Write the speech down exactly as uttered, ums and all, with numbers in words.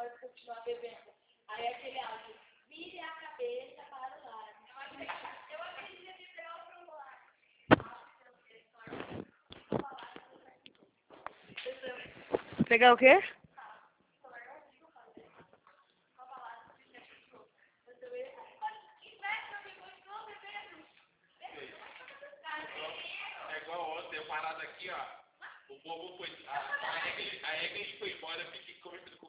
pode continuar bebendo. Aí aquele áudio, vire a cabeça para o lado. Eu acredito que pegar o celular. Pegar o quê? É igual ontem, eu parado aqui, ó. O povo foi. A Egli foi embora, eu fiquei conversando com